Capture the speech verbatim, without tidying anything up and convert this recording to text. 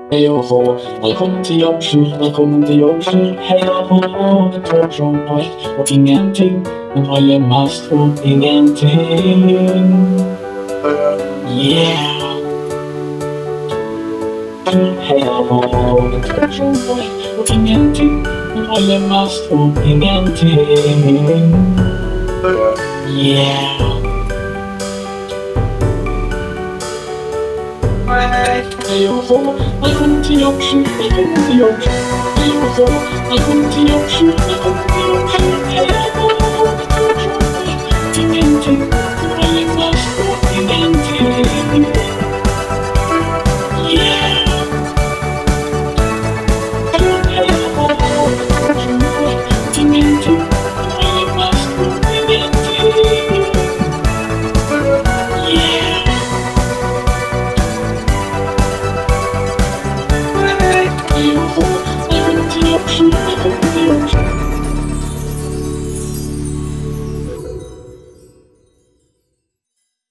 嘿呦吼，我空气有时，我空气有时，嘿呦吼，我的左手会，我平眼睛，我也 must 我平眼睛，Yeah，嘿呦吼，我的左手会，我平眼睛，我也 must 我平眼睛，Yeah。没有错，爱空气有时，爱空气有时，没有错，爱空气有时，爱空气有时，嘿。